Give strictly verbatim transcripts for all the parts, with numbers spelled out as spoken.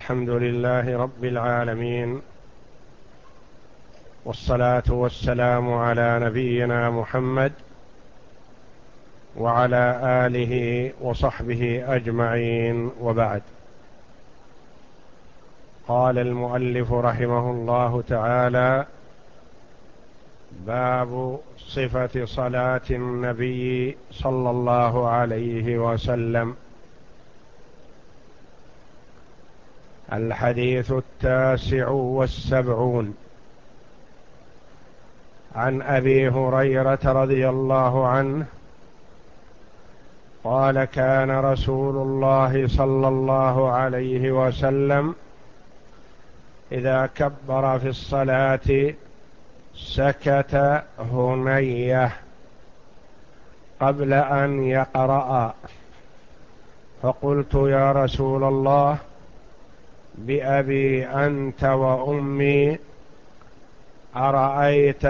الحمد لله رب العالمين، والصلاة والسلام على نبينا محمد وعلى آله وصحبه أجمعين، وبعد. قال المؤلف رحمه الله تعالى: باب صفة صلاة النبي صلى الله عليه وسلم. الحديث التاسع والسبعون. عن أبي هريرة رضي الله عنه قال: كان رسول الله صلى الله عليه وسلم إذا كبر في الصلاة سكت هنية قبل أن يقرأ، فقلت: يا رسول الله، بأبي أنت وأمي، أرأيت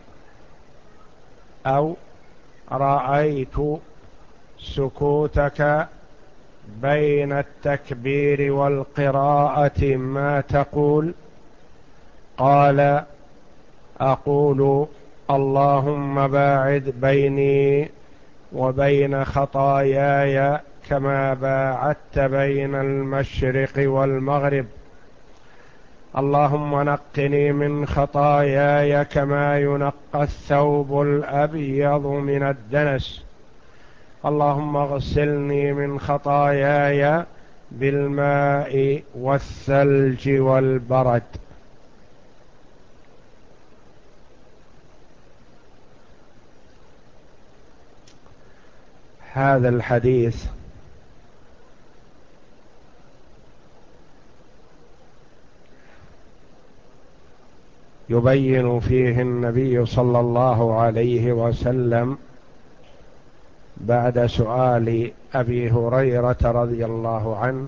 أو رأيت سكوتك بين التكبير والقراءة ما تقول؟ قال: أقول: اللهم باعد بيني وبين خطاياي كما باعدت بين المشرق والمغرب، اللهم نقني من خطاياي كما ينقى الثوب الأبيض من الدنس، اللهم اغسلني من خطاياي بالماء والثلج والبرد. هذا الحديث يبين فيه النبي صلى الله عليه وسلم بعد سؤال أبي هريرة رضي الله عنه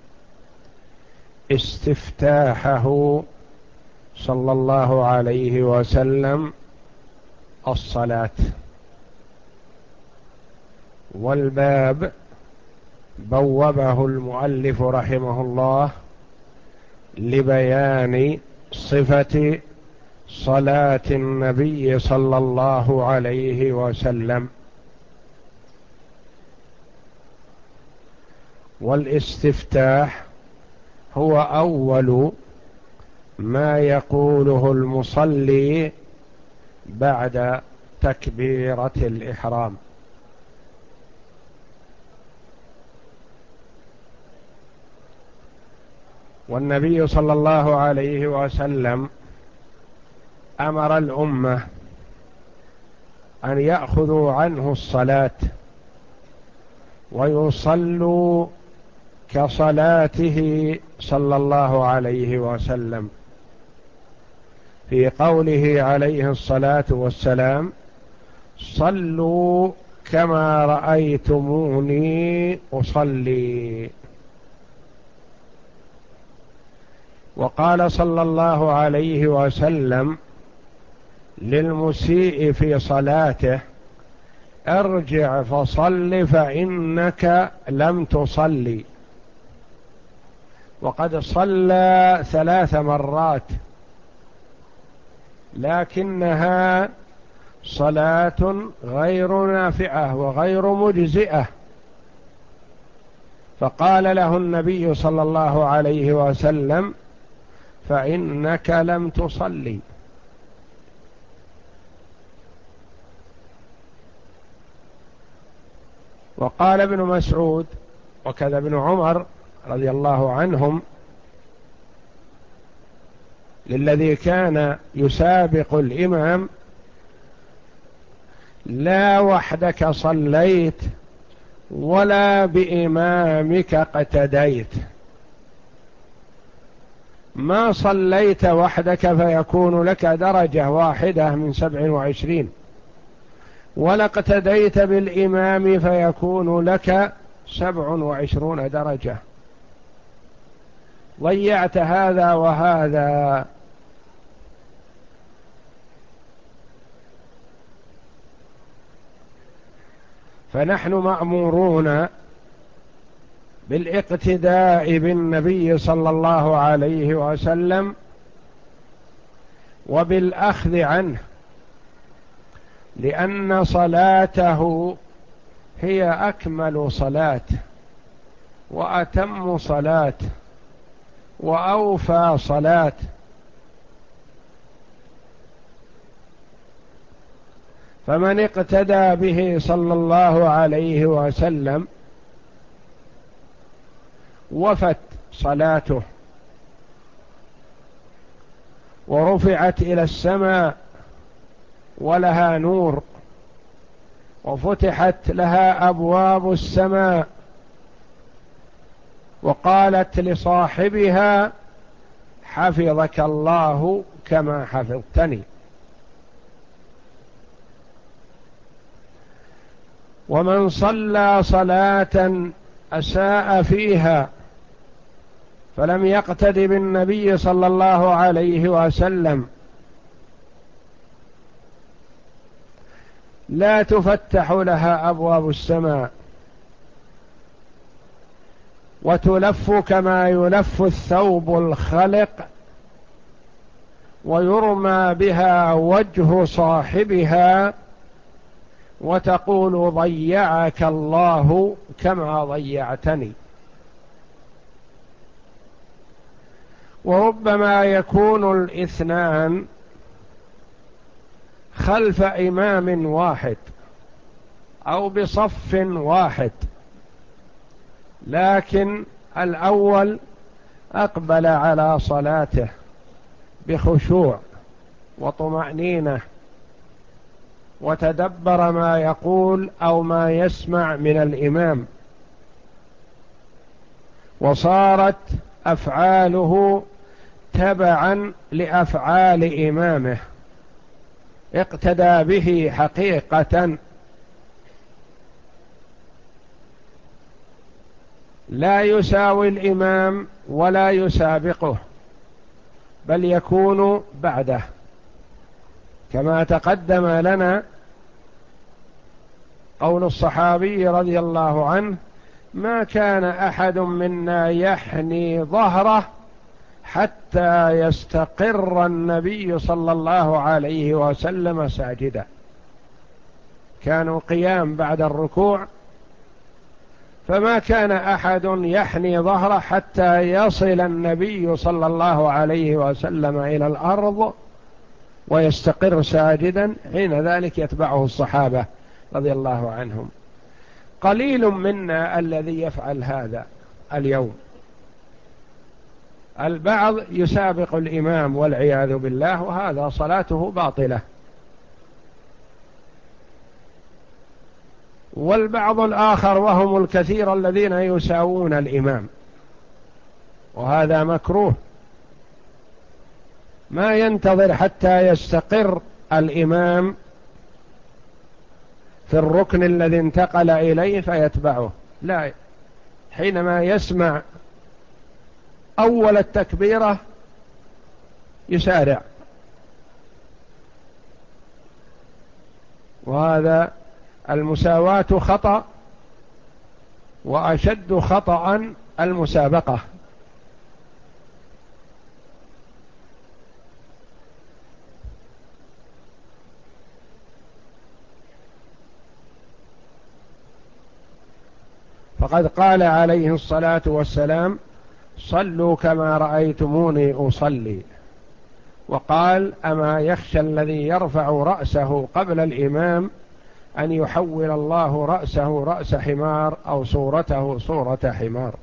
استفتاحه صلى الله عليه وسلم الصلاة، والباب بوبه المؤلف رحمه الله لبيان صفة صلاة النبي صلى الله عليه وسلم. والاستفتاح هو أول ما يقوله المصلي بعد تكبيرة الإحرام. والنبي صلى الله عليه وسلم أمر الأمة أن يأخذوا عنه الصلاة ويصلوا كصلاته صلى الله عليه وسلم، في قوله عليه الصلاة والسلام: صلوا كما رأيتموني أصلي. وقال صلى الله عليه وسلم للمسيء في صلاته: ارجع فصل فإنك لم تصلي. وقد صلى ثلاث مرات لكنها صلاة غير نافعة وغير مجزئة، فقال له النبي صلى الله عليه وسلم: فإنك لم تصلي. وقال ابن مسعود وكذا ابن عمر رضي الله عنهم للذي كان يسابق الإمام: لا وحدك صليت ولا بإمامك اقتديت، ما صليت وحدك فيكون لك درجة واحدة من سبع وعشرين، ولا اقتديت بالإمام فيكون لك سبع وعشرون درجة، ضيعت هذا وهذا. فنحن مأمورون بالاقتداء بالنبي صلى الله عليه وسلم وبالأخذ عنه، لأن صلاته هي أكمل صلاة وأتم صلاة وأوفى صلاة. فمن اقتدى به صلى الله عليه وسلم وفت صلاته ورفعت إلى السماء ولها نور وفتحت لها أبواب السماء وقالت لصاحبها حفظك الله كما حفظتني. ومن صلى صلاة أساء فيها فلم يقتد بالنبي صلى الله عليه وسلم لا تفتح لها أبواب السماء وتلف كما يلف الثوب الخلق ويرمى بها وجه صاحبها وتقول ضيعك الله كما ضيعتني. وربما يكون الاثنان خلف إمام واحد أو بصف واحد، لكن الأول أقبل على صلاته بخشوع وطمأنينة وتدبر ما يقول أو ما يسمع من الإمام، وصارت أفعاله تبعا لأفعال إمامه، اقتدى به حقيقة، لا يساوي الإمام ولا يسابقه بل يكون بعده، كما تقدم لنا قول الصحابي رضي الله عنه: ما كان أحد منا يحني ظهره حتى يستقر النبي صلى الله عليه وسلم ساجدا. كانوا قيام بعد الركوع، فما كان أحد يحني ظهره حتى يصل النبي صلى الله عليه وسلم إلى الأرض ويستقر ساجدا، حين ذلك يتبعه الصحابة رضي الله عنهم. قليل منا الذي يفعل هذا اليوم، البعض يسابق الإمام والعياذ بالله، وهذا صلاته باطلة. والبعض الآخر وهم الكثير الذين يساوون الإمام، وهذا مكروه، ما ينتظر حتى يستقر الإمام في الركن الذي انتقل إليه فيتبعه، لا، حينما يسمع أول التكبيرة يسارع، وهذا المساواة خطأ، وأشد خطأ المسابقة. فقد قال عليه الصلاة والسلام: صلوا كما رأيتموني أصلي. وقال: أما يخشى الذي يرفع رأسه قبل الإمام أن يحول الله رأسه رأس حمار أو صورته صورة حمار.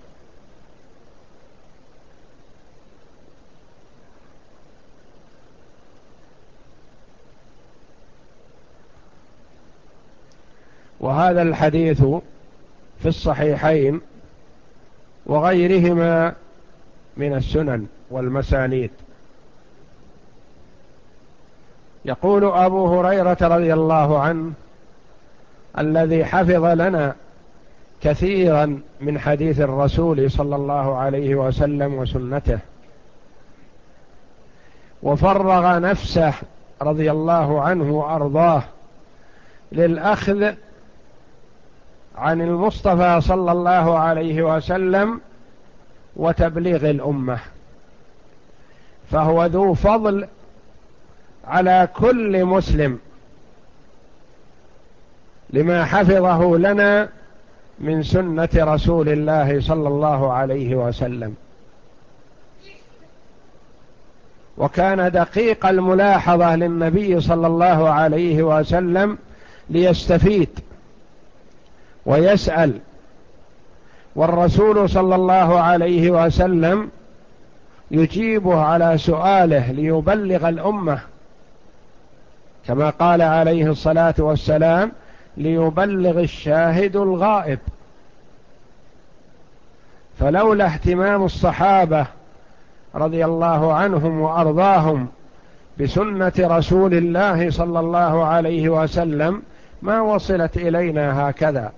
وهذا الحديث في الصحيحين وغيرهما من السنن والمسانيد. يقول أبو هريرة رضي الله عنه الذي حفظ لنا كثيرا من حديث الرسول صلى الله عليه وسلم وسنته، وفرغ نفسه رضي الله عنه وأرضاه للأخذ عن المصطفى صلى الله عليه وسلم وتبليغ الأمة، فهو ذو فضل على كل مسلم لما حفظه لنا من سنة رسول الله صلى الله عليه وسلم. وكان دقيق الملاحظة للنبي صلى الله عليه وسلم ليستفيد ويسأل، والرسول صلى الله عليه وسلم يجيبه على سؤاله ليبلغ الأمة، كما قال عليه الصلاة والسلام: ليبلغ الشاهد الغائب. فلولا اهتمام الصحابة رضي الله عنهم وأرضاهم بسنة رسول الله صلى الله عليه وسلم ما وصلت إلينا هكذا،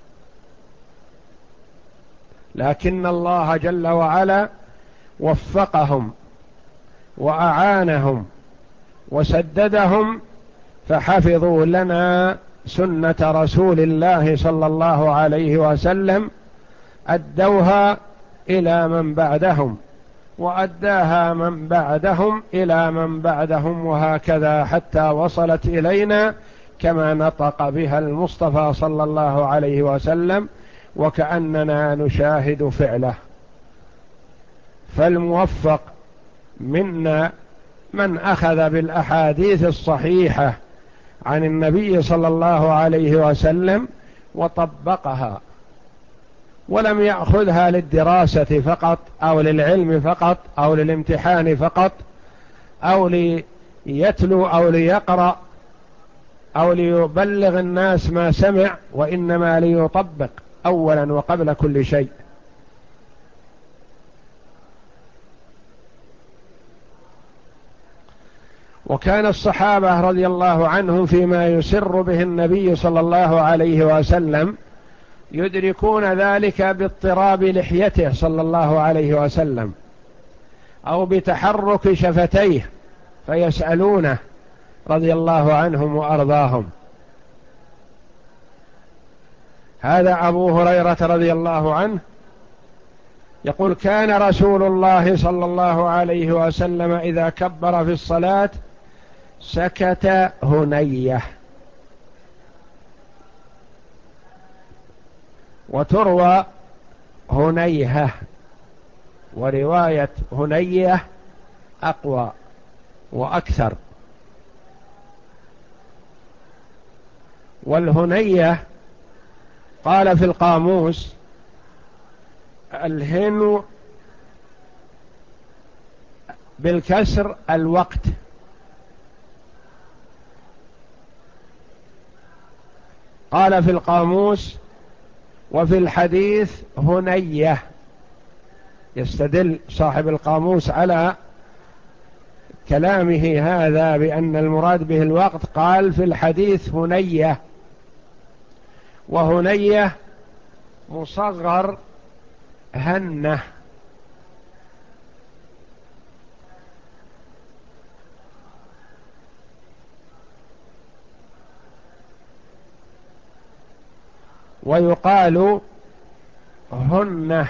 لكن الله جل وعلا وفقهم وأعانهم وسددهم، فحفظوا لنا سنة رسول الله صلى الله عليه وسلم، أدوها إلى من بعدهم وأداها من بعدهم إلى من بعدهم، وهكذا حتى وصلت إلينا كما نطق بها المصطفى صلى الله عليه وسلم، وكأننا نشاهد فعله. فالموفق منا من أخذ بالأحاديث الصحيحة عن النبي صلى الله عليه وسلم وطبقها، ولم يأخذها للدراسة فقط أو للعلم فقط أو للامتحان فقط أو ليتلو أو ليقرأ أو ليبلغ الناس ما سمع، وإنما ليطبق أولا وقبل كل شيء. وكان الصحابة رضي الله عنهم فيما يسر به النبي صلى الله عليه وسلم يدركون ذلك باضطراب لحيته صلى الله عليه وسلم أو بتحرك شفتيه فيسألونه رضي الله عنهم وأرضاهم. هذا أبو هريرة رضي الله عنه يقول: كان رسول الله صلى الله عليه وسلم إذا كبر في الصلاة سكت هنيه. وتروى هنيهة، ورواية هنيه أقوى وأكثر. والهنيه قال في القاموس: الهن بالكسر الوقت، قال في القاموس وفي الحديث هنيه. يستدل صاحب القاموس على كلامه هذا بأن المراد به الوقت، قال في الحديث هنيه، وهنيه مصغر هنه. ويقال هنه.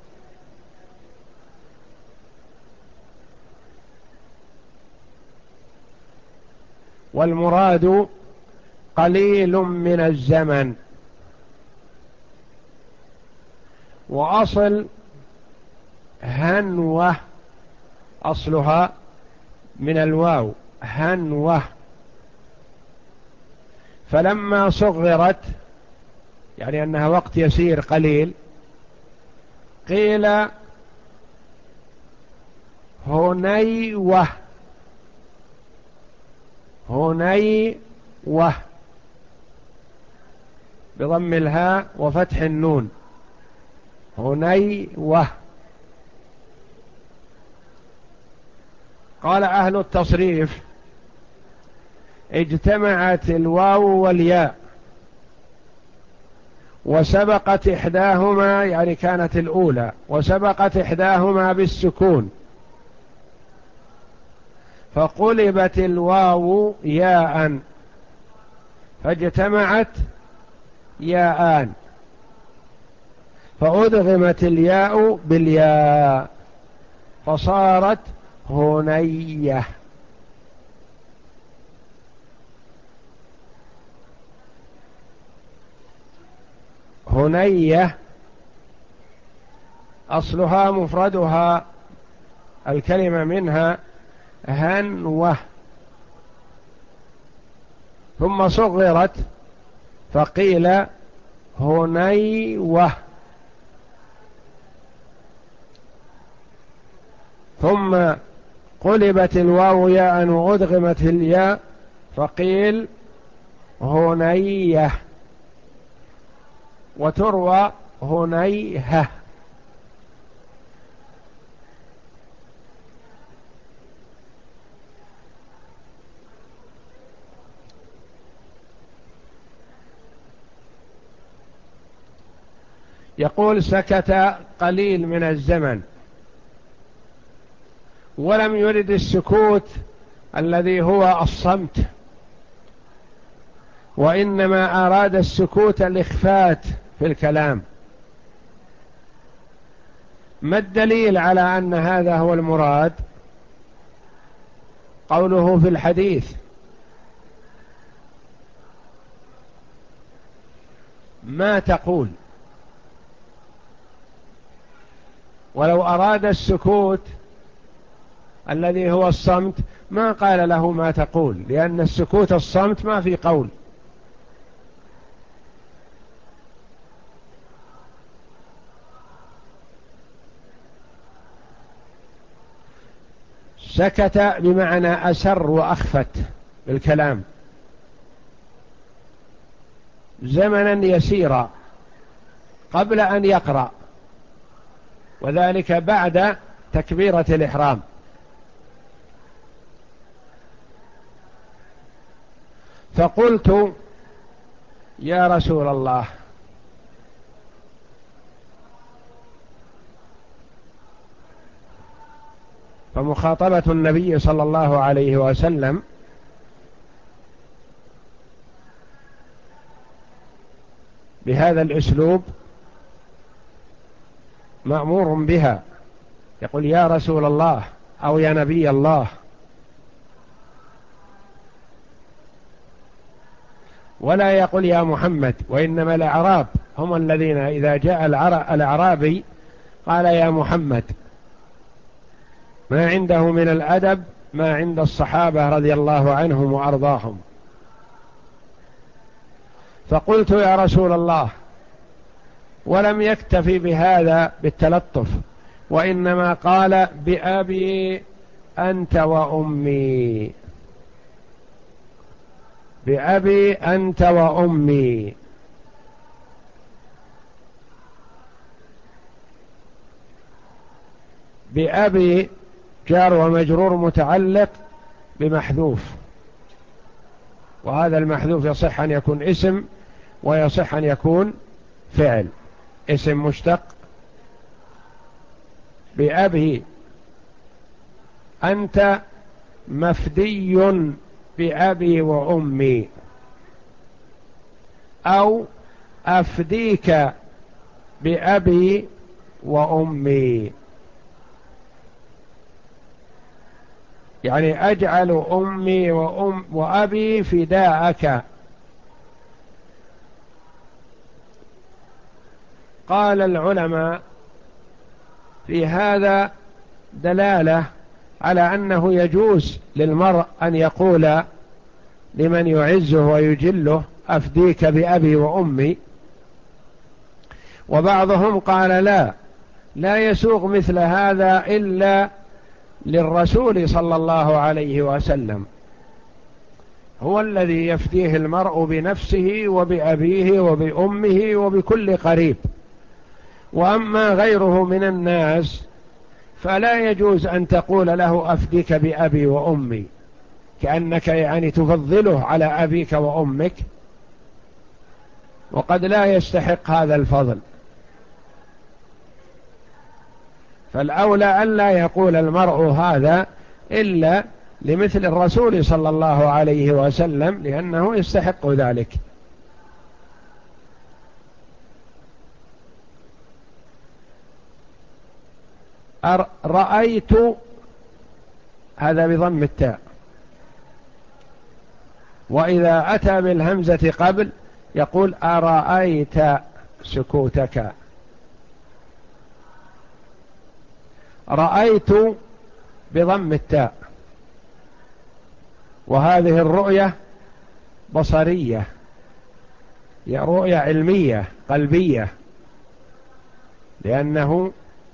والمراد قليل من الزمن. وأصل هنوة أصلها من الواو هنوة، فلما صغرت يعني أنها وقت يسير قليل قيل هنيوة هنيوة بضم الهاء وفتح النون، هنيوة. قال أهل التصريف: اجتمعت الواو والياء وسبقت إحداهما، يعني كانت الأولى، وسبقت إحداهما بالسكون، فقلبت الواو ياء فاجتمعت ياءان، فأدغمت الياء بالياء فصارت هنية. هنية أصلها مفردها الكلمة منها هنوة، ثم صغرت فقيل هنيوة، ثم قلبت الواو ياء وأدغمت الياء فقيل هنيه، وتروى هنيهة. يقول سكت قليل من الزمن ولم يرد السكوت الذي هو الصمت، وإنما أراد السكوت الإخفات في الكلام. ما الدليل على أن هذا هو المراد؟ قوله في الحديث ما تقول، ولو أراد السكوت الذي هو الصمت ما قال له ما تقول، لأن السكوت الصمت ما في قول. سكت بمعنى أسر وأخفت بالكلام زمنا يسيرا قبل أن يقرأ، وذلك بعد تكبيرة الإحرام. فقلت يا رسول الله فمخاطبة النبي صلى الله عليه وسلم بهذا الأسلوب مأمور بها، يقول يا رسول الله أو يا نبي الله، ولا يقول يا محمد. وإنما الأعراب هم الذين إذا جاء الأعرابي قال يا محمد، ما عنده من الأدب ما عند الصحابة رضي الله عنهم وأرضاهم. فقلت يا رسول الله، ولم يكتفي بهذا بالتلطف، وإنما قال بأبي أنت وأمي، بأبي أنت وأمي. بأبي جار ومجرور متعلق بمحذوف، وهذا المحذوف يصح أن يكون اسم ويصح أن يكون فعل. اسم مشتق بأبي أنت مفدي بأبي وأمي، أو أفديك بأبي وأمي، يعني أجعل أمي وأم وأبي فداءك. قال العلماء في هذا دلالة على أنه يجوز للمرء أن يقول لمن يعزه ويجله أفديك بأبي وأمي. وبعضهم قال لا لا يسوغ مثل هذا إلا للرسول صلى الله عليه وسلم، هو الذي يفديه المرء بنفسه وبأبيه وبأمه وبكل قريب. وأما غيره من الناس فلا يجوز أن تقول له أفديك بأبي وأمي، كأنك يعني تفضله على أبيك وأمك، وقد لا يستحق هذا الفضل. فالأولى أن لا يقول المرء هذا إلا لمثل الرسول صلى الله عليه وسلم، لأنه يستحق ذلك. رأيت هذا بضم التاء، وإذا أتى بالهمزة قبل يقول أرأيت سكوتك. رأيت بضم التاء، وهذه الرؤية بصرية، هي رؤية علمية قلبية، لأنه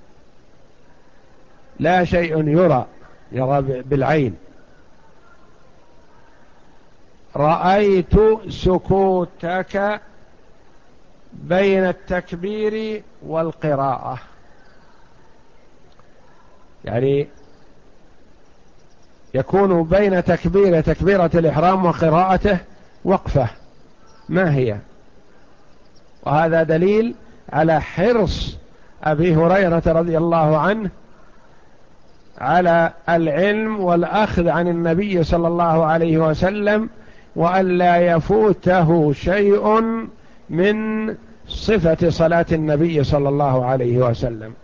لا شيء يرى يرى بالعين. رأيت سكوتك بين التكبير والقراءة، يعني يكون بين تكبير تكبيرة الإحرام وقراءته وقفة ما هي، وهذا دليل على حرص أبي هريرة رضي الله عنه على العلم والأخذ عن النبي صلى الله عليه وسلم، وأن لا يفوته شيء من صفة صلاة النبي صلى الله عليه وسلم.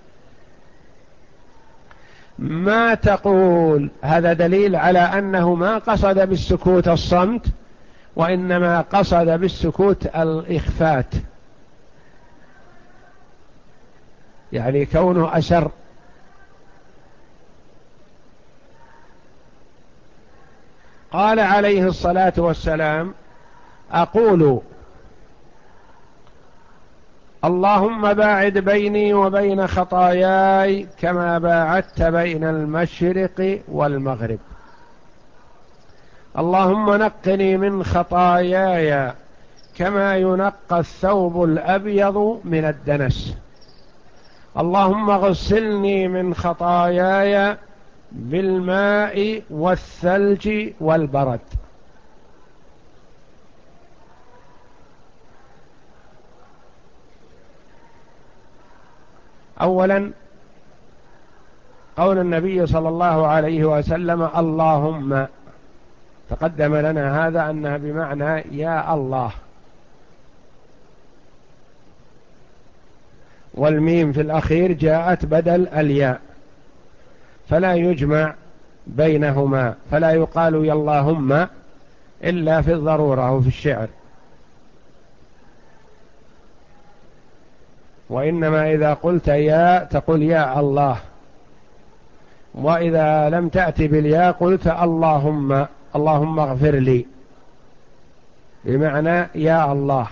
ما تقول هذا دليل على أنه ما قصد بالسكوت الصمت، وإنما قصد بالسكوت الإخفات، يعني كونه أسر. قال عليه الصلاة والسلام أقول اللهم باعد بيني وبين خطاياي كما باعدت بين المشرق والمغرب، اللهم نقني من خطاياي كما ينقى الثوب الأبيض من الدنس، اللهم اغسلني من خطاياي بالماء والثلج والبرد. أولا قول النبي صلى الله عليه وسلم اللهم، تقدم لنا هذا أنها بمعنى يا الله، والميم في الأخير جاءت بدل الياء، فلا يجمع بينهما، فلا يقال يا اللهم إلا في الضرورة وفي الشعر، وإنما إذا قلت يا تقول يا الله، وإذا لم تأتي بالياء قلت اللهم، اللهم اغفر لي، بمعنى يا الله.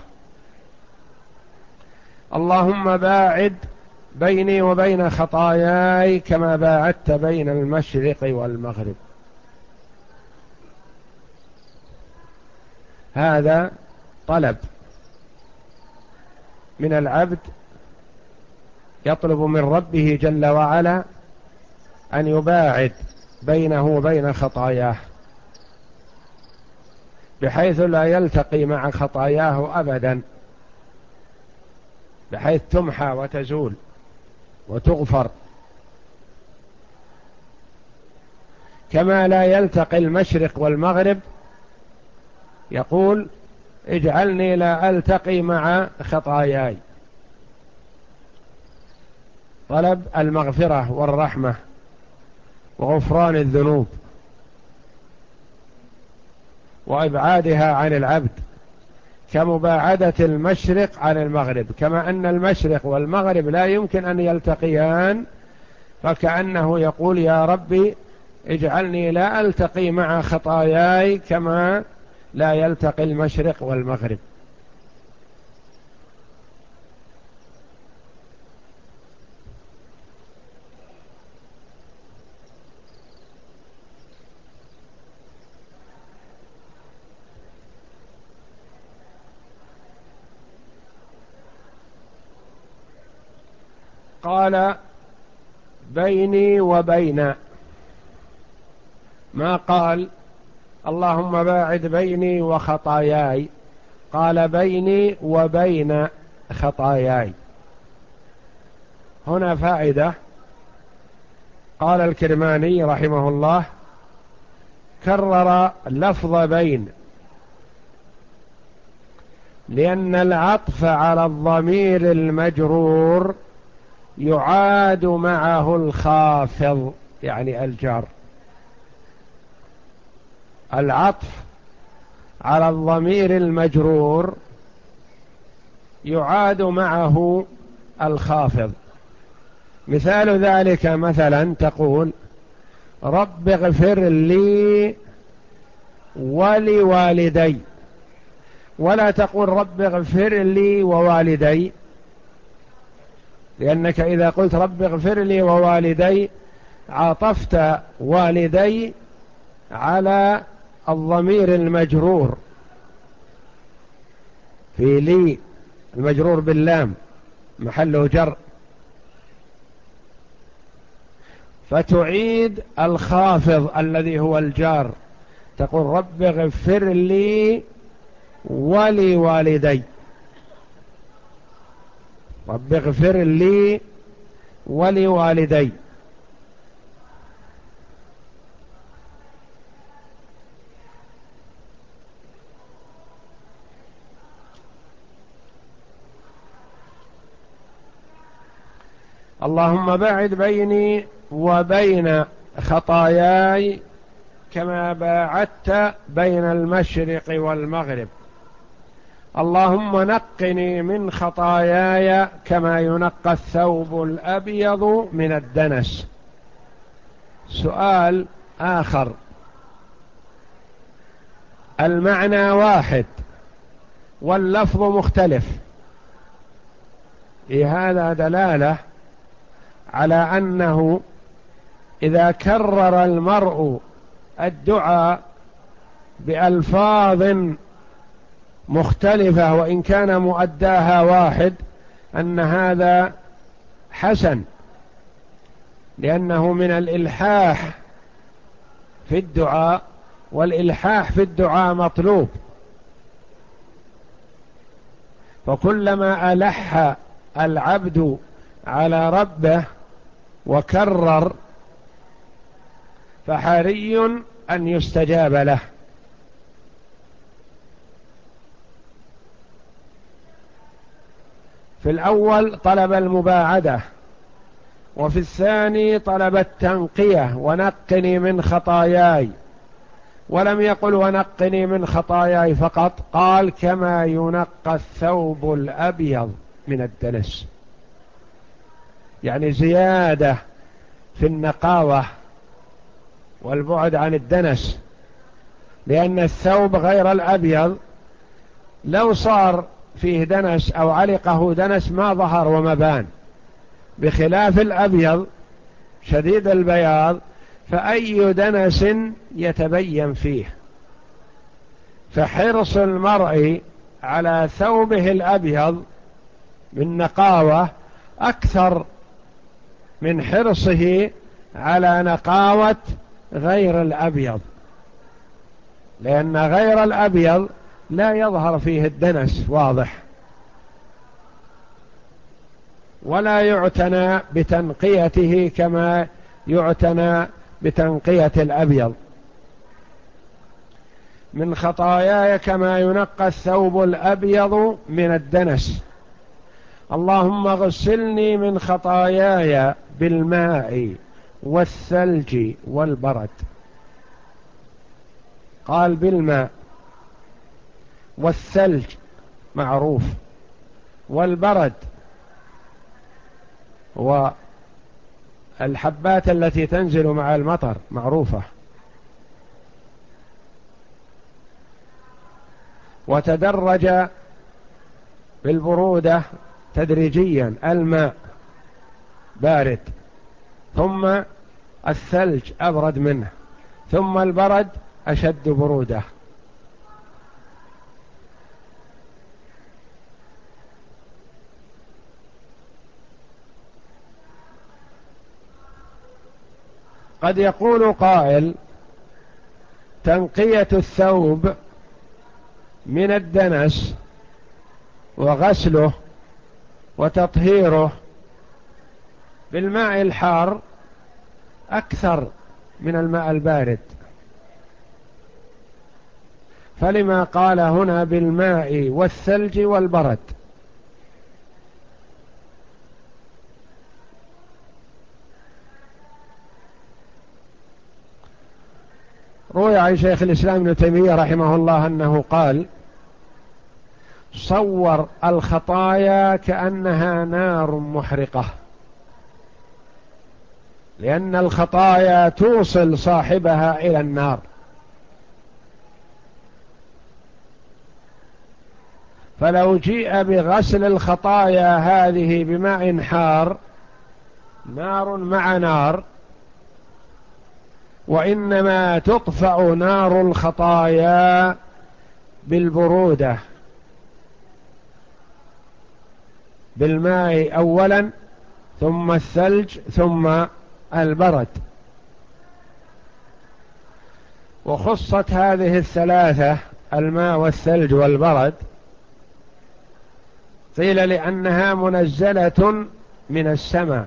اللهم باعد بيني وبين خطاياي كما باعدت بين المشرق والمغرب. هذا طلب من العبد، يطلب من ربه جل وعلا أن يباعد بينه وبين خطاياه، بحيث لا يلتقي مع خطاياه أبدا، بحيث تمحى وتزول وتغفر، كما لا يلتقي المشرق والمغرب. يقول اجعلني لا ألتقي مع خطاياي، طلب المغفرة والرحمة وغفران الذنوب وإبعادها عن العبد، كمباعدة المشرق عن المغرب، كما أن المشرق والمغرب لا يمكن أن يلتقيان، فكأنه يقول يا ربي اجعلني لا ألتقي مع خطاياي كما لا يلتقي المشرق والمغرب. قال بيني وبين، ما قال اللهم باعد بيني وخطاياي، قال بيني وبين خطاياي. هنا فائدة، قال الكرماني رحمه الله كرر لفظ بين، لأن العطف على الضمير المجرور يعاد معه الخافض يعني الجار. العطف على الضمير المجرور يعاد معه الخافض. مثال ذلك مثلا تقول رب اغفر لي ولوالدي، ولا تقول رب اغفر لي ووالدي، لأنك إذا قلت رب اغفر لي ووالدي عطفت والدي على الضمير المجرور في لي، المجرور باللام محله جر، فتعيد الخافض الذي هو الجار، تقول رب اغفر لي ولوالدي، رب اغفر لي ولوالدي. اللهم باعد بيني وبين خطاياي كما باعدت بين المشرق والمغرب. اللهم نقني من خطاياي كما ينقى الثوب الأبيض من الدنس. سؤال آخر، المعنى واحد واللفظ مختلف، في هذا دلالة على أنه إذا كرر المرء الدعاء بألفاظ مختلفة وإن كان مؤداها واحد أن هذا حسن، لأنه من الإلحاح في الدعاء، والإلحاح في الدعاء مطلوب، فكلما ألح العبد على ربه وكرر فحري أن يستجاب له. في الأول طلب المباعدة، وفي الثاني طلب التنقية ونقني من خطاياي، ولم يقل ونقني من خطاياي فقط، قال كما ينقى الثوب الأبيض من الدنس، يعني زيادة في النقاوة والبعد عن الدنس، لأن الثوب غير الأبيض لو صار فيه دنس أو علقه دنس ما ظهر وما بان، بخلاف الأبيض شديد البياض فأي دنس يتبين فيه. فحرص المرء على ثوبه الأبيض من نقاوة أكثر من حرصه على نقاوة غير الأبيض، لأن غير الأبيض لا يظهر فيه الدنس واضح، ولا يعتنى بتنقيته كما يعتنى بتنقية الأبيض. من خطاياي كما ينقى الثوب الأبيض من الدنس. اللهم اغسلني من خطاياي بالماء والثلج والبرد. قال بالماء، والثلج معروف، والبرد والحبات التي تنزل مع المطر معروفة. وتدرج بالبرودة تدريجيا، الماء بارد ثم الثلج أبرد منه ثم البرد أشد برودة. قد يقول قائل تنقية الثوب من الدنس وغسله وتطهيره بالماء الحار أكثر من الماء البارد، فلما قال هنا بالماء والثلج والبرد؟ روي عن شيخ الإسلام ابن تيمية رحمه الله أنه قال: صور الخطايا كأنها نار محرقة، لأن الخطايا توصل صاحبها إلى النار، فلو جيء بغسل الخطايا هذه بماء حار نار مع نار، وإنما تطفأ نار الخطايا بالبرودة، بالماء أولا ثم الثلج ثم البرد. وخصت هذه الثلاثة الماء والثلج والبرد قيل لأنها منزلة من السماء،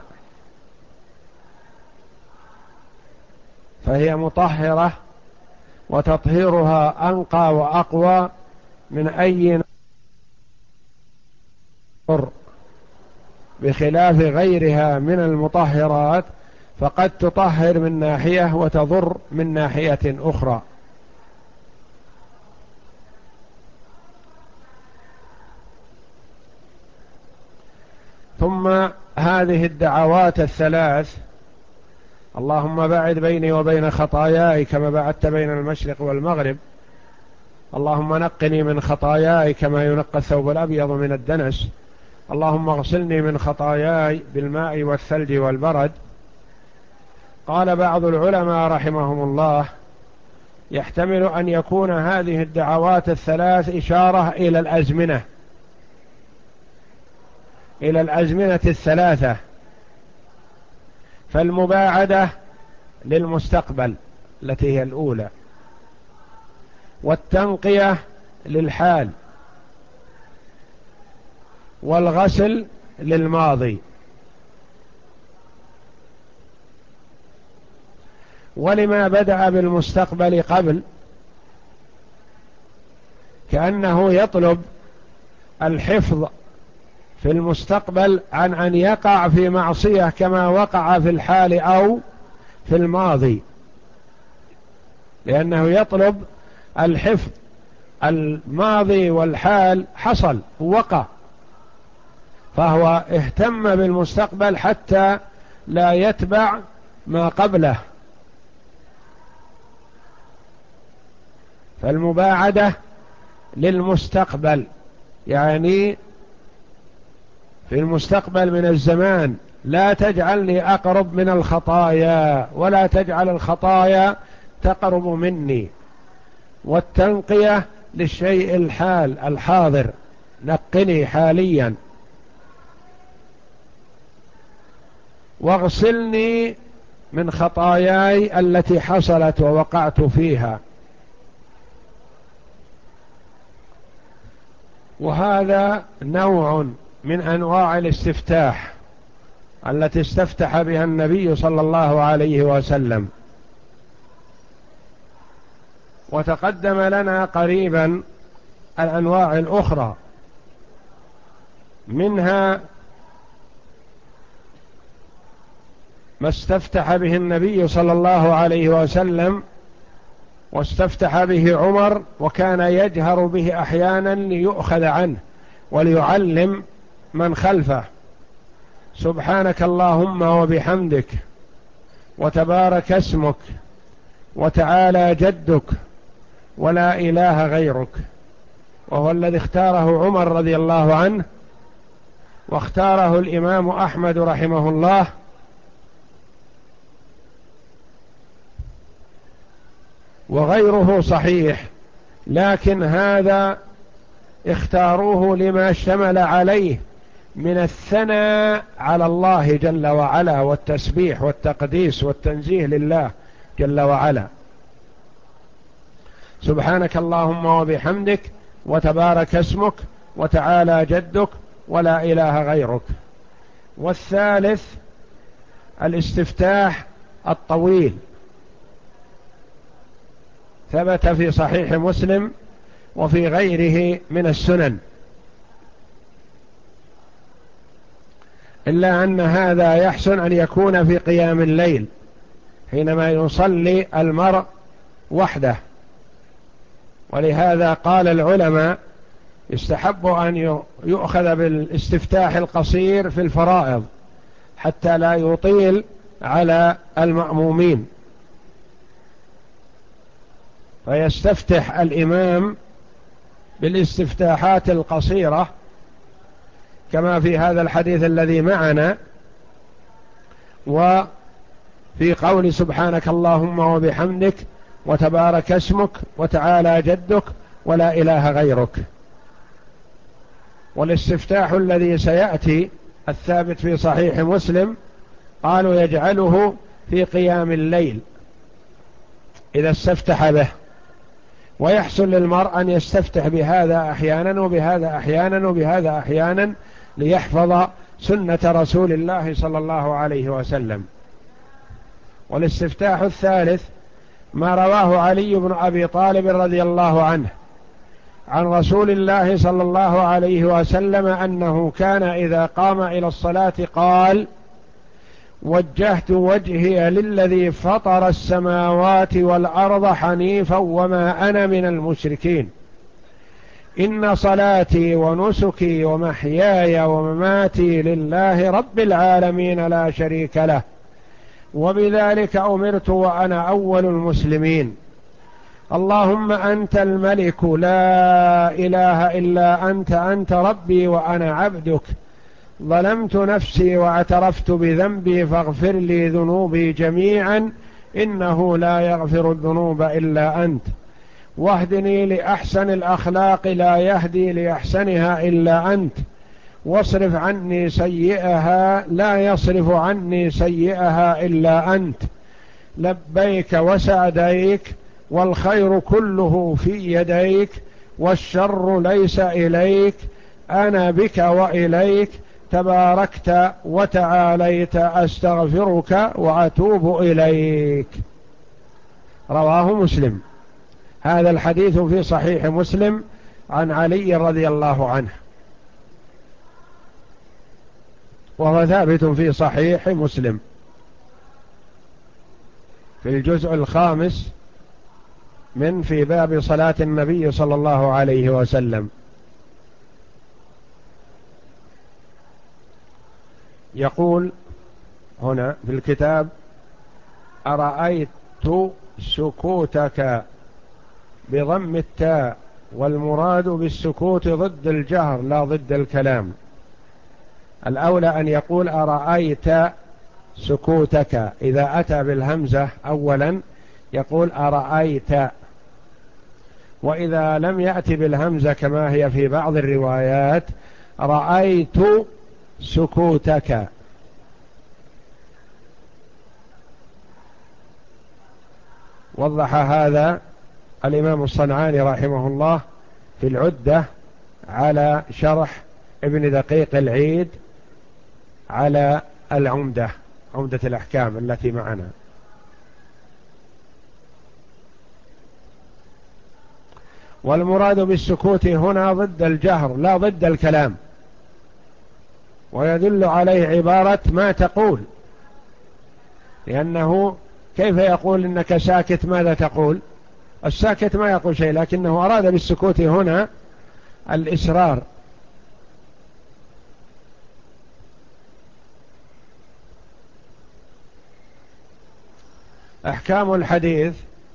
فهي مطهرة وتطهيرها أنقى وأقوى من أي نار، بخلاف غيرها من المطهرات فقد تطهر من ناحية وتضر من ناحية أخرى. ثم هذه الدعوات الثلاث: اللهم باعد بيني وبين خطاياي كما بعدت بين المشرق والمغرب، اللهم نقني من خطاياي كما ينقى الثوب الأبيض من الدنس، اللهم اغسلني من خطاياي بالماء والثلج والبرد. قال بعض العلماء رحمهم الله: يحتمل أن يكون هذه الدعوات الثلاث إشارة إلى الأزمنة إلى الأزمنة الثلاثة، فالمباعدة للمستقبل التي هي الأولى، والتنقية للحال، والغسل للماضي. ولما بدأ بالمستقبل قبل؟ كأنه يطلب الحفظ في المستقبل عن أن يقع في معصية كما وقع في الحال أو في الماضي، لأنه يطلب الحفظ. الماضي والحال حصل ووقع، فهو اهتم بالمستقبل حتى لا يتبع ما قبله. فالمباعدة للمستقبل، يعني في المستقبل من الزمان لا تجعلني أقرب من الخطايا ولا تجعل الخطايا تقرب مني. والتنقية للشيء الحال الحاضر، نقني حاليا، واغسلني من خطاياي التي حصلت ووقعت فيها. وهذا نوع من أنواع الاستفتاح التي استفتح بها النبي صلى الله عليه وسلم. وتقدم لنا قريبا الأنواع الأخرى، منها ما استفتح به النبي صلى الله عليه وسلم واستفتح به عمر، وكان يجهر به أحيانا ليؤخذ عنه وليعلم من خلفه: سبحانك اللهم وبحمدك وتبارك اسمك وتعالى جدك ولا إله غيرك. وهو الذي اختاره عمر رضي الله عنه، واختاره الإمام أحمد رحمه الله، وغيره صحيح، لكن هذا اختاروه لما اشتمل عليه من الثناء على الله جل وعلا، والتسبيح والتقديس والتنزيه لله جل وعلا. سبحانك اللهم وبحمدك وتبارك اسمك وتعالى جدك ولا إله غيرك. والثالث الاستفتاح الطويل، ثبت في صحيح مسلم وفي غيره من السنن، إلا أن هذا يحسن أن يكون في قيام الليل حينما يصلي المرء وحده. ولهذا قال العلماء يستحب أن يؤخذ بالاستفتاح القصير في الفرائض حتى لا يطيل على المأمومين، فيستفتح الإمام بالاستفتاحات القصيرة كما في هذا الحديث الذي معنا، وفي قول سبحانك اللهم وبحمدك وتبارك اسمك وتعالى جدك ولا إله غيرك. والاستفتاح الذي سيأتي الثابت في صحيح مسلم قالوا يجعله في قيام الليل إذا استفتح به، ويحصل للمرء أن يستفتح بهذا أحيانا وبهذا أحيانا وبهذا أحيانا ليحفظ سنة رسول الله صلى الله عليه وسلم. والاستفتاح الثالث ما رواه علي بن أبي طالب رضي الله عنه عن رسول الله صلى الله عليه وسلم أنه كان إذا قام إلى الصلاة قال: وجهت وجهي للذي فطر السماوات والأرض حنيفا وما أنا من المشركين، إن صلاتي ونسكي ومحياي ومماتي لله رب العالمين لا شريك له، وبذلك أمرت وأنا أول المسلمين. اللهم أنت الملك لا إله إلا أنت، أنت ربي وأنا عبدك، ظلمت نفسي واعترفت بذنبي فاغفر لي ذنوبي جميعا إنه لا يغفر الذنوب إلا أنت، واهدني لأحسن الأخلاق لا يهدي لأحسنها إلا أنت، واصرف عني سيئها لا يصرف عني سيئها إلا أنت، لبيك وسعديك والخير كله في يديك والشر ليس إليك، أنا بك وإليك تباركت وتعاليت، أستغفرك وأتوب إليك. رواه مسلم. هذا الحديث في صحيح مسلم عن علي رضي الله عنه، وهو ثابت في صحيح مسلم في الجزء الخامس من في باب صلاة النبي صلى الله عليه وسلم. يقول هنا في الكتاب: أرأيت سكوتك بضم التاء، والمراد بالسكوت ضد الجهر لا ضد الكلام. الأولى أن يقول أرأيت سكوتك، إذا أتى بالهمزة أولا يقول أرأيت، وإذا لم يأتي بالهمزة كما هي في بعض الروايات رأيت سكوتك. وضح هذا الإمام الصنعاني رحمه الله في العدة على شرح ابن دقيق العيد على العمدة، عمدة الأحكام التي معنا. والمراد بالسكوت هنا ضد الجهر لا ضد الكلام، ويدل عليه عبارة ما تقول، لأنه كيف يقول إنك ساكت ماذا تقول؟ الساكت ما يقول شيء، لكنه أراد بالسكوت هنا الإسرار. أحكام الحديث: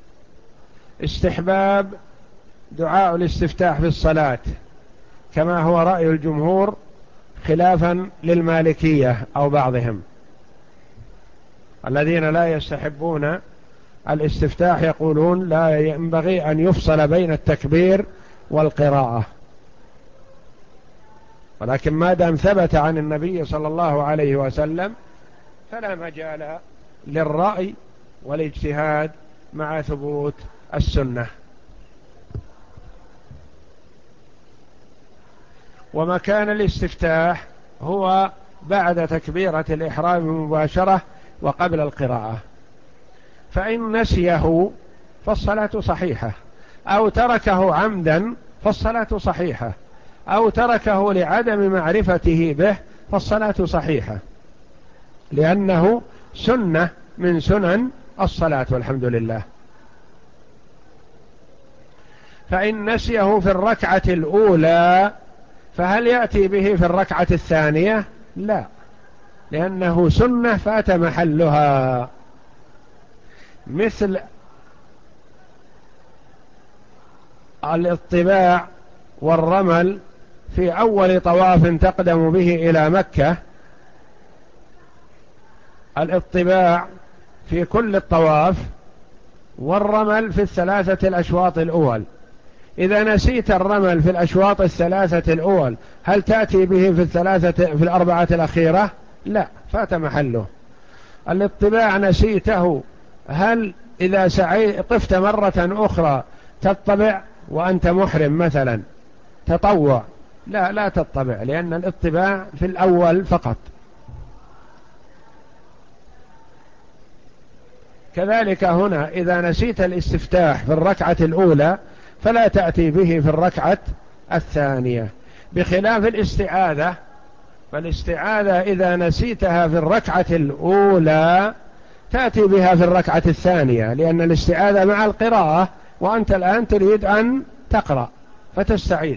استحباب دعاء الاستفتاح في الصلاة كما هو رأي الجمهور، خلافا للمالكية أو بعضهم الذين لا يستحبون الاستفتاح، يقولون لا ينبغي أن يفصل بين التكبير والقراءة. ولكن ما دام ثبت عن النبي صلى الله عليه وسلم فلا مجال للرأي والاجتهاد مع ثبوت السنة. ومكان الاستفتاح هو بعد تكبيرة الإحرام مباشرة وقبل القراءة، فإن نسيه فالصلاة صحيحة، أو تركه عمدا فالصلاة صحيحة، أو تركه لعدم معرفته به فالصلاة صحيحة، لأنه سنة من سنن الصلاة والحمد لله. فإن نسيه في الركعة الأولى فهل يأتي به في الركعة الثانية؟ لا، لأنه سنة فات محلها. مثل الاطباع والرمل في أول طواف تقدم به إلى مكة، الاطباع في كل الطواف، والرمل في الثلاثة الأشواط الأول. إذا نسيت الرمل في الأشواط الثلاثة الأول هل تأتي به في الثلاثة في الأربعة الأخيرة؟ لا، فات محله. الاطباع نسيته، هل إذا سعي طفت مرة أخرى تطبع وأنت محرم مثلا تطوع؟ لا، لا تطبع، لأن الاطباع في الأول فقط. كذلك هنا إذا نسيت الاستفتاح في الركعة الأولى فلا تأتي به في الركعة الثانية، بخلاف الاستعاذة. فالاستعاذة إذا نسيتها في الركعة الأولى تأتي بها في الركعة الثانية، لأن الاستعاذة مع القراءة، وأنت الآن تريد أن تقرأ فتستعيذ.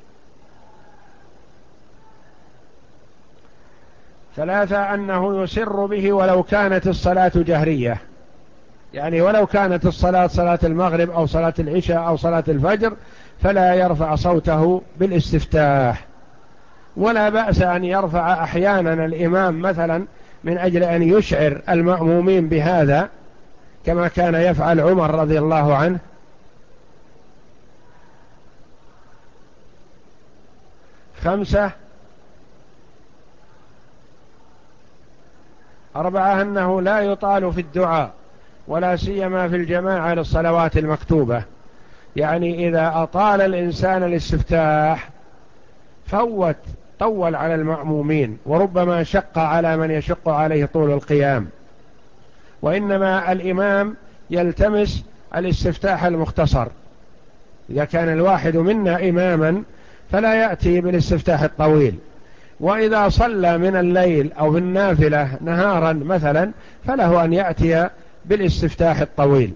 ثلاثة، أنه يسر به ولو كانت الصلاة جهرية، يعني ولو كانت الصلاة صلاة المغرب أو صلاة العشاء أو صلاة الفجر فلا يرفع صوته بالاستفتاح. ولا بأس أن يرفع أحيانا الإمام مثلا من أجل أن يشعر المأمومين بهذا، كما كان يفعل عمر رضي الله عنه. خمسة أربعة، أنه لا يطال في الدعاء ولا سيما في الجماعة للصلوات المكتوبة، يعني إذا أطال الإنسان الاستفتاح فوت طول على المأمومين، وربما شق على من يشق عليه طول القيام، وإنما الإمام يلتمس الاستفتاح المختصر. إذا كان الواحد منا إماما فلا يأتي بالاستفتاح الطويل، وإذا صلى من الليل أو بالنافلة نهارا مثلا فله أن يأتي بالاستفتاح الطويل.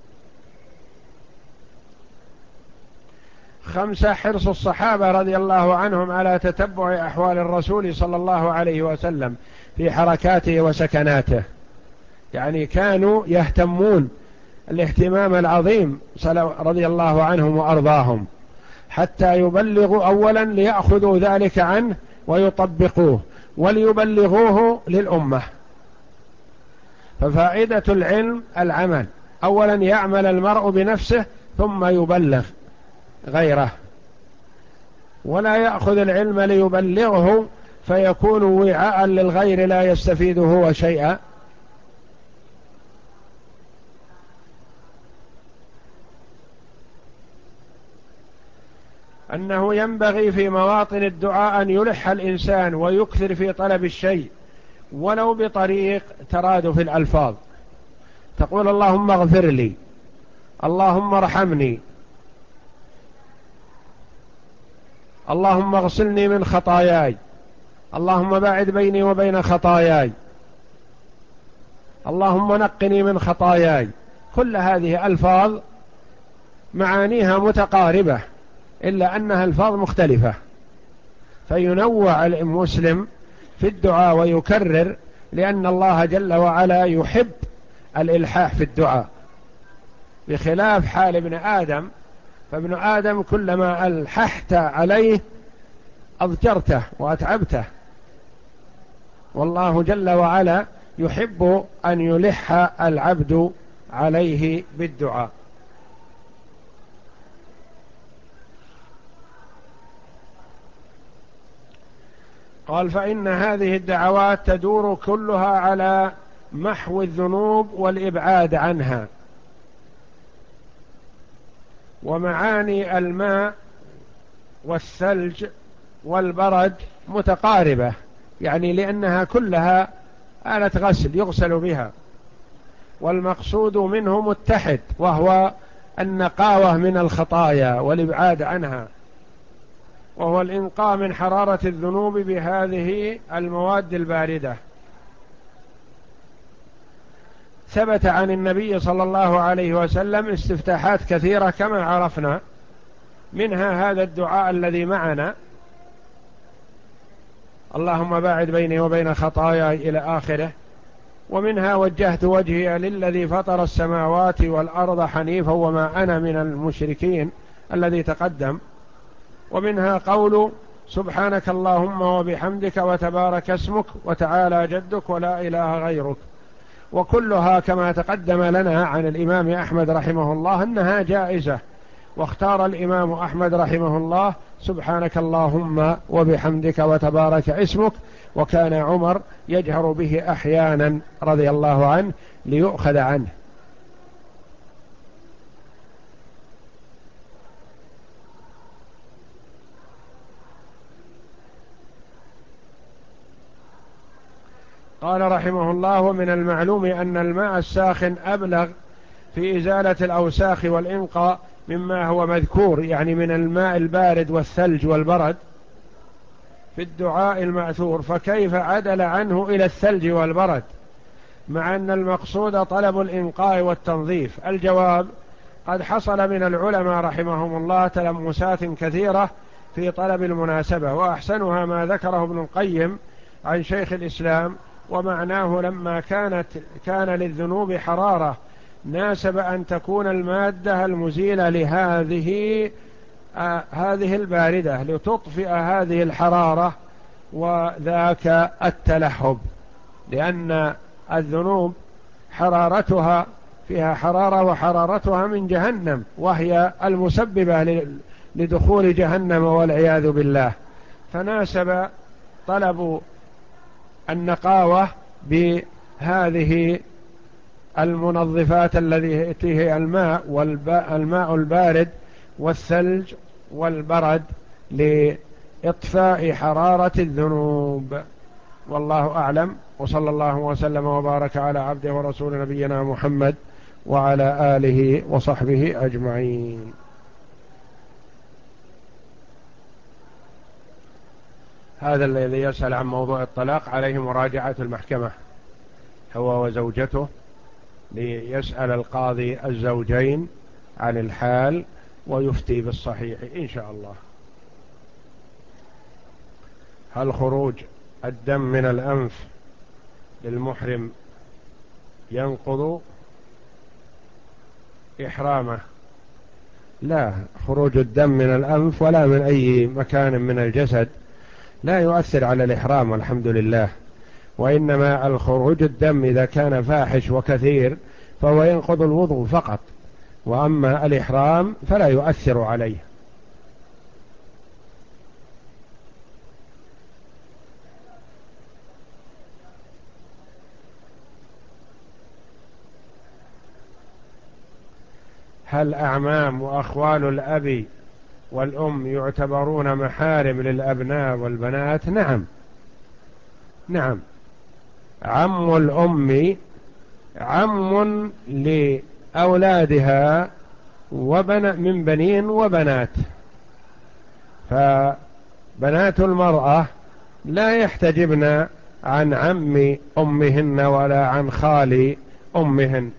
خمسة، حرص الصحابة رضي الله عنهم على تتبع أحوال الرسول صلى الله عليه وسلم في حركاته وسكناته، يعني كانوا يهتمون الاهتمام العظيم رضي الله عنهم وأرضاهم، حتى يبلغوا أولا ليأخذوا ذلك عنه ويطبقوه وليبلغوه للأمة. ففائدة العلم العمل، أولا يعمل المرء بنفسه ثم يبلغ غيره، ولا يأخذ العلم ليبلغه فيكون وعاء للغير لا يستفيد هو شيئا. أنه ينبغي في مواطن الدعاء أن يلح الإنسان ويكثر في طلب الشيء ولو بطريق ترادف الألفاظ، تقول اللهم اغفر لي، اللهم ارحمني، اللهم اغسلني من خطاياي، اللهم باعد بيني وبين خطاياي، اللهم نقني من خطاياي. كل هذه ألفاظ معانيها متقاربة إلا أنها ألفاظ مختلفة، فينوع المسلم في الدعاء ويكرر، لأن الله جل وعلا يحب الإلحاح في الدعاء، بخلاف حال ابن آدم، فابن آدم كلما ألححت عليه أضجرته وأتعبته، والله جل وعلا يحب أن يلح العبد عليه بالدعاء. قال فإن هذه الدعوات تدور كلها على محو الذنوب والإبعاد عنها، ومعاني الماء والثلج والبرد متقاربة، يعني لأنها كلها آلة غسل يغسل بها، والمقصود منه متحد وهو النقاوة من الخطايا والإبعاد عنها، وهو الإنقاء من حرارة الذنوب بهذه المواد الباردة. ثبت عن النبي صلى الله عليه وسلم استفتاحات كثيرة كما عرفنا، منها هذا الدعاء الذي معنا: اللهم باعد بيني وبين خطاياي إلى آخره. ومنها: وجهت وجهي للذي فطر السماوات والأرض حنيفا وما أنا من المشركين الذي تقدم. ومنها قول: سبحانك اللهم وبحمدك وتبارك اسمك وتعالى جدك ولا إله غيرك. وكلها كما تقدم لنا عن الإمام أحمد رحمه الله أنها جائزة، واختار الإمام أحمد رحمه الله سبحانك اللهم وبحمدك وتبارك اسمك، وكان عمر يجهر به أحيانا رضي الله عنه ليؤخذ عنه. قال رحمه الله: ومن المعلوم أن الماء الساخن أبلغ في إزالة الأوساخ والإنقاء مما هو مذكور، يعني من الماء البارد والثلج والبرد في الدعاء المأثور، فكيف عدل عنه إلى الثلج والبرد مع أن المقصود طلب الإنقاء والتنظيف؟ الجواب: قد حصل من العلماء رحمهم الله تلمسات كثيرة في طلب المناسبة، وأحسنها ما ذكره ابن القيم عن شيخ الإسلام، ومعناه: لما كانت كان للذنوب حرارة ناسب أن تكون المادة المزيلة لهذه آه هذه الباردة لتطفئ هذه الحرارة، وذاك التلهب، لأن الذنوب حرارتها فيها حرارة، وحرارتها من جهنم، وهي المسببة لدخول جهنم والعياذ بالله. فناسب طلب النقاوة بهذه المنظفات التي هي الماء والماء البارد والثلج والبرد لإطفاء حرارة الذنوب. والله أعلم، وصلى الله وسلم وبارك على عبده ورسول نبينا محمد وعلى آله وصحبه أجمعين. هذا الذي يسأل عن موضوع الطلاق عليه مراجعة المحكمة هو وزوجته، ليسأل القاضي الزوجين عن الحال ويفتي بالصحيح إن شاء الله. هل خروج الدم من الأنف للمحرم ينقض إحرامه؟ لا، خروج الدم من الأنف ولا من أي مكان من الجسد لا يؤثر على الإحرام والحمد لله، وإنما الخروج الدم إذا كان فاحش وكثير فهو ينقض الوضوء فقط، وأما الإحرام فلا يؤثر عليه. هل أعمام وأخوال الأب والأم يعتبرون محارم للأبناء والبنات؟ نعم نعم، عم الأم عم لأولادها وبن من بنين وبنات، فبنات المرأة لا يحتجبن عن عم أمهن ولا عن خال أمهن.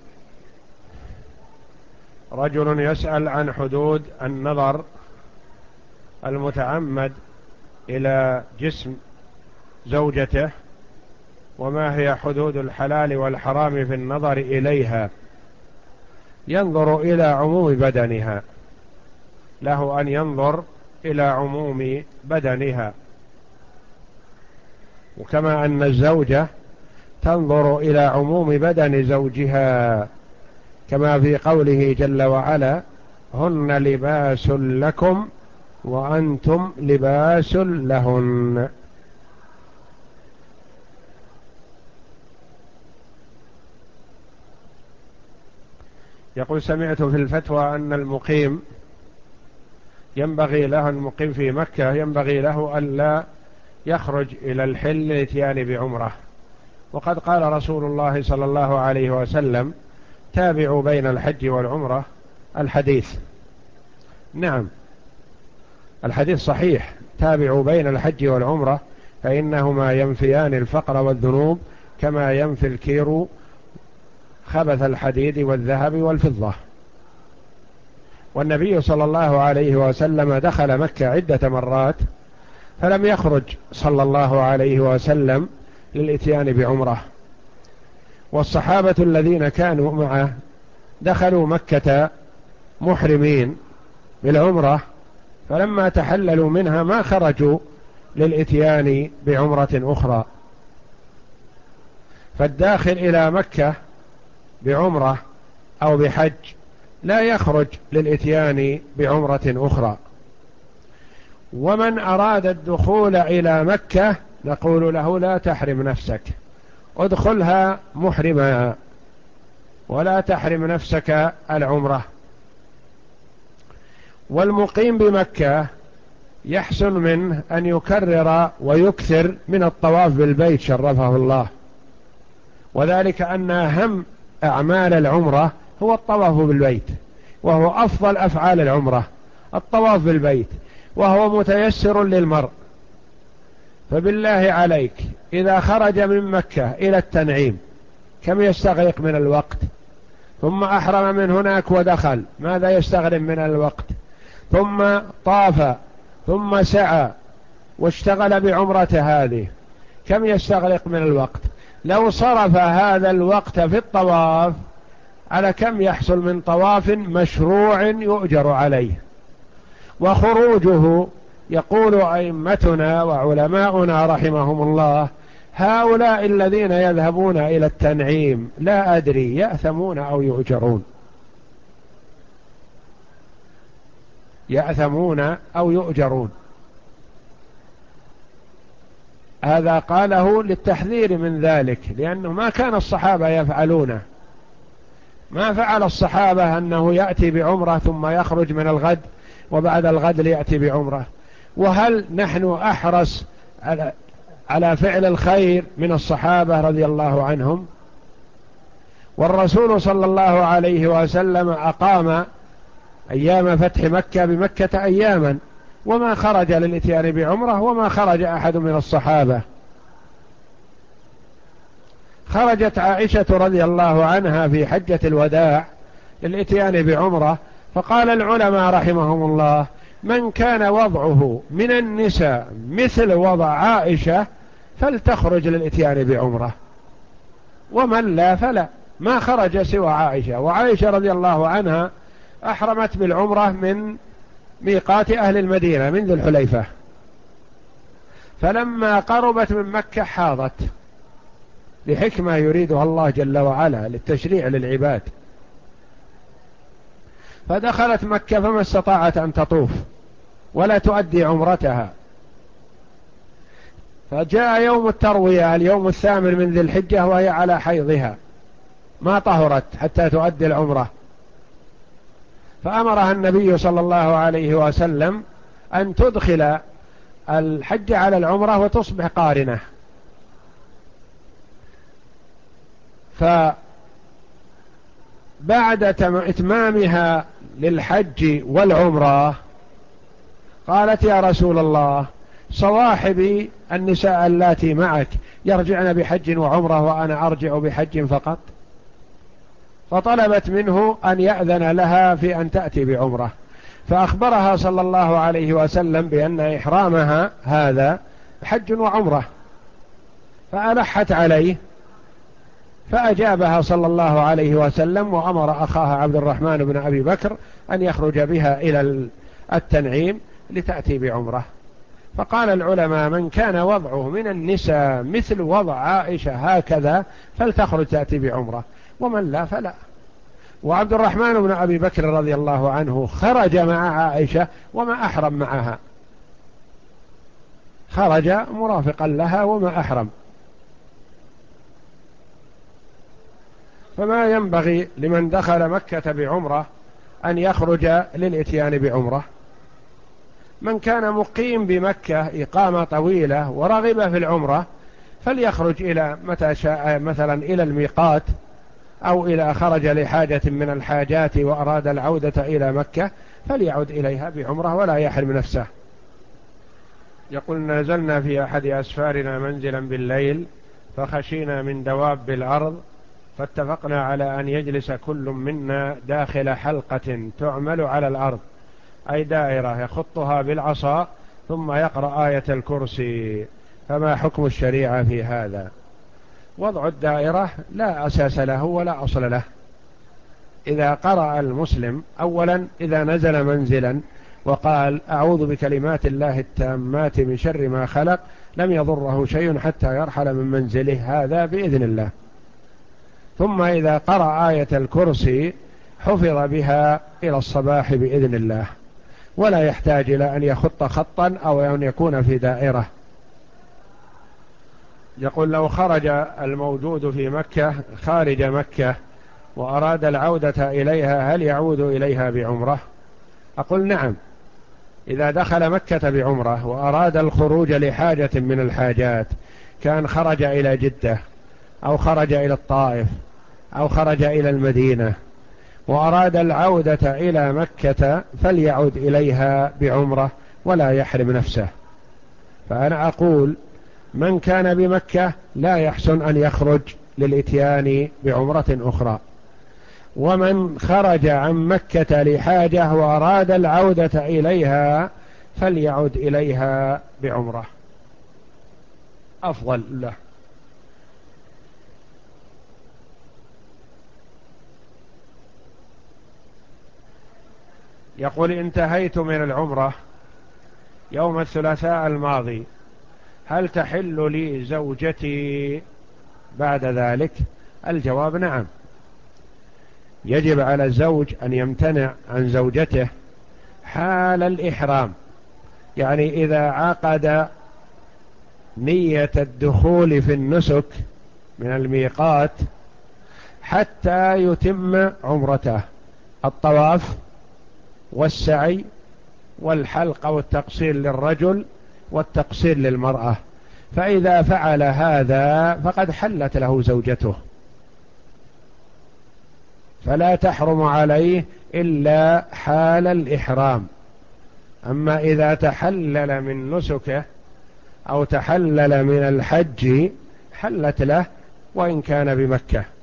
رجل يسأل عن حدود النظر المتعمد إلى جسم زوجته، وما هي حدود الحلال والحرام في النظر إليها؟ ينظر إلى عموم بدنها، له أن ينظر إلى عموم بدنها، وكما أن الزوجة تنظر إلى عموم بدن زوجها، كما في قوله جل وعلا: هن لباس لكم وأنتم لباس لهن. يقول: سمعت في الفتوى أن المقيم ينبغي له المقيم في مكة ينبغي له ألا يخرج إلى الحل للاتيان بعمرة، وقد قال رسول الله صلى الله عليه وسلم: تابعوا بين الحج والعمرة. الحديث نعم، الحديث صحيح: تابعوا بين الحج والعمرة فإنهما ينفيان الفقر والذنوب كما ينفي الكير خبث الحديد والذهب والفضة. والنبي صلى الله عليه وسلم دخل مكة عدة مرات فلم يخرج صلى الله عليه وسلم للإتيان بعمرة، والصحابة الذين كانوا معه دخلوا مكة محرمين بالعمرة، فلما تحللوا منها ما خرجوا للإتيان بعمرة أخرى. فالداخل إلى مكة بعمرة أو بحج لا يخرج للإتيان بعمرة أخرى. ومن أراد الدخول إلى مكة نقول له لا تحرم نفسك، ادخلها محرما ولا تحرم نفسك العمرة. والمقيم بمكة يحسن منه أن يكرر ويكثر من الطواف بالبيت شرفه الله، وذلك أن أهم أعمال العمرة هو الطواف بالبيت، وهو أفضل أفعال العمرة الطواف بالبيت، وهو متيسر للمرء. فبالله عليك إذا خرج من مكة إلى التنعيم كم يستغرق من الوقت؟ ثم أحرم من هناك ودخل، ماذا يستغرق من الوقت؟ ثم طاف ثم سعى واشتغل بعمرته هذه، كم يستغرق من الوقت؟ لو صرف هذا الوقت في الطواف على كم يحصل من طواف مشروع يؤجر عليه. وخروجه يقول أئمتنا وعلماؤنا رحمهم الله هؤلاء الذين يذهبون إلى التنعيم لا أدري يأثمون أو يؤجرون، يأثمون أو يؤجرون. هذا قاله للتحذير من ذلك، لأنه ما كان الصحابة يفعلونه، ما فعل الصحابة أنه يأتي بعمرة ثم يخرج من الغد وبعد الغد ليأتي بعمرة. وهل نحن أحرص على على فعل الخير من الصحابة رضي الله عنهم؟ والرسول صلى الله عليه وسلم أقام أيام فتح مكة بمكة أياما وما خرج للإتيان بعمرة، وما خرج أحد من الصحابة. خرجت عائشة رضي الله عنها في حجة الوداع للإتيان بعمرة، فقال العلماء رحمهم الله من كان وضعه من النساء مثل وضع عائشة فلتخرج للإتيان بعمرة، ومن لا فلا. ما خرج سوى عائشة، وعائشة رضي الله عنها أحرمت بالعمرة من ميقات أهل المدينة من ذي الحليفة، فلما قربت من مكة حاضت لحكمة يريدها الله جل وعلا للتشريع للعباد، فدخلت مكة فما استطاعت أن تطوف ولا تؤدي عمرتها. فجاء يوم التروية اليوم الثامن من ذي الحجة وهي على حيضها ما طهرت حتى تؤدي العمرة، فأمرها النبي صلى الله عليه وسلم أن تدخل الحج على العمرة وتصبح قارنة. فبعد إتمامها للحج والعمرة قالت يا رسول الله صواحبي النساء اللاتي معك يرجعن بحج وعمرة وأنا أرجع بحج فقط، فطلبت منه أن يأذن لها في أن تأتي بعمرة، فأخبرها صلى الله عليه وسلم بأن إحرامها هذا حج وعمرة، فألحت عليه، فأجابها صلى الله عليه وسلم وأمر أخاها عبد الرحمن بن أبي بكر أن يخرج بها إلى التنعيم لتأتي بعمرة. فقال العلماء من كان وضعه من النساء مثل وضع عائشة هكذا فلتخرج تأتي بعمرة، ومن لا فلا. وعبد الرحمن بن أبي بكر رضي الله عنه خرج مع عائشة وما أحرم معها، خرج مرافقا لها وما أحرم. فما ينبغي لمن دخل مكة بعمرة أن يخرج للإتيان بعمرة. من كان مقيم بمكة إقامة طويلة ورغب في العمرة فليخرج إلى متى شاء، مثلا إلى الميقات أو إلى خرج لحاجة من الحاجات وأراد العودة إلى مكة فليعود إليها بعمرة ولا يحرم نفسه. يقول نزلنا في أحد أسفارنا منزلا بالليل فخشينا من دواب الأرض فاتفقنا على أن يجلس كل منا داخل حلقة تعمل على الأرض، أي دائرة يخطها بالعصا ثم يقرأ آية الكرسي. فما حكم الشريعة في هذا؟ وضع الدائرة لا أساس له ولا أصل له. إذا قرأ المسلم أولا إذا نزل منزلا وقال أعوذ بكلمات الله التامات من شر ما خلق لم يضره شيء حتى يرحل من منزله، هذا بإذن الله. ثم إذا قرأ آية الكرسي حفظ بها إلى الصباح بإذن الله، ولا يحتاج إلى أن يخط خطا أو أن يكون في دائرة. يقول لو خرج الموجود في مكة خارج مكة وأراد العودة إليها هل يعود إليها بعمرة؟ أقول نعم، إذا دخل مكة بعمرة وأراد الخروج لحاجة من الحاجات، كان خرج إلى جدة أو خرج إلى الطائف أو خرج إلى المدينة وأراد العودة إلى مكة فليعود إليها بعمرة ولا يحرم نفسه. فأنا أقول من كان بمكة لا يحسن أن يخرج للإتيان بعمرة أخرى، ومن خرج عن مكة لحاجة وأراد العودة إليها فليعد إليها بعمرة أفضل له. يقول انتهيت من العمرة يوم الثلاثاء الماضي، هل تحل لي زوجتي بعد ذلك؟ الجواب نعم، يجب على الزوج أن يمتنع عن زوجته حال الإحرام، يعني إذا عقد نية الدخول في النسك من الميقات حتى يتم عمرته، الطواف والسعي والحلق أو التقصير للرجل والتقصير للمرأة، فإذا فعل هذا فقد حلت له زوجته، فلا تحرم عليه إلا حال الإحرام. أما إذا تحلل من نسكه أو تحلل من الحج حلت له وإن كان بمكة.